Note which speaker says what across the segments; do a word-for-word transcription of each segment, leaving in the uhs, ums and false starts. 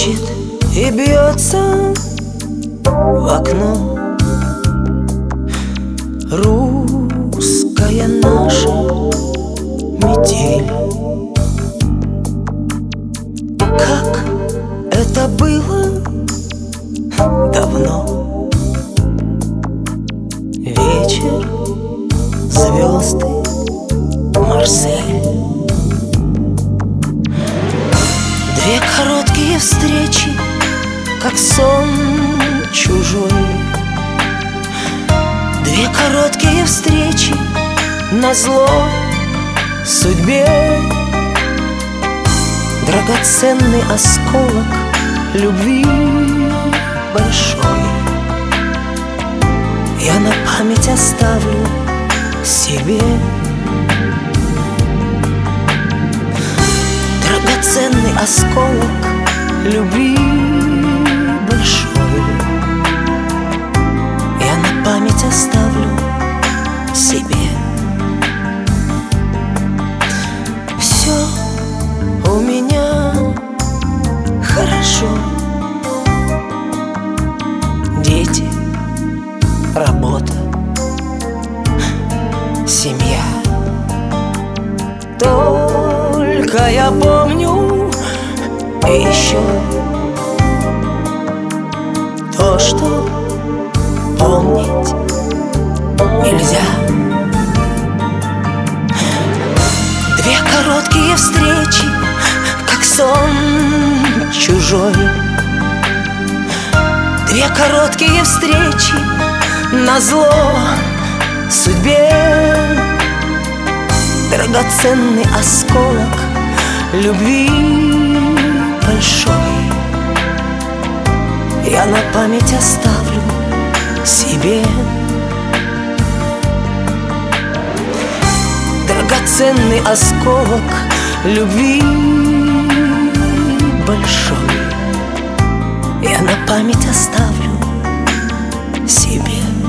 Speaker 1: Стучит и бьется в окно русская наша метель. Как это было давно. Вечер, звезды, Марсель. Две короткие встречи, как сон чужой. Две короткие встречи назло судьбе. Драгоценный осколок любви большой я на память оставлю себе. Драгоценный осколок любви большой я на память оставлю себе. Все у меня хорошо. Дети, работа, семья. Только я помню еще то, что помнить нельзя. Две короткие встречи, как сон чужой. Две короткие встречи назло судьбе. Драгоценный осколок любви большой я на память оставлю себе. Драгоценный осколок любви большой я на память оставлю себе.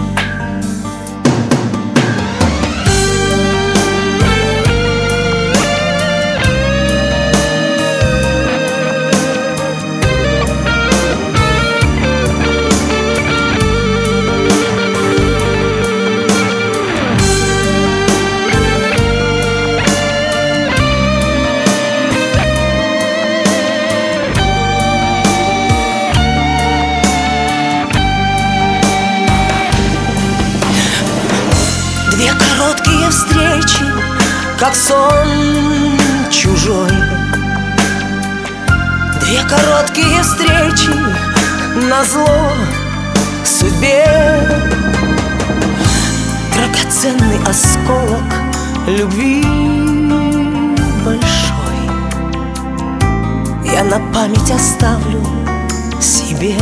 Speaker 1: Две короткие встречи, как сон чужой. Две короткие встречи назло судьбе. Драгоценный осколок любви большой я на память оставлю себе.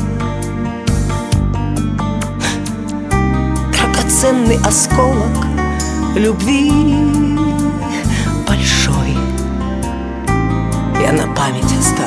Speaker 1: Драгоценный осколок любви большой я на память оставлю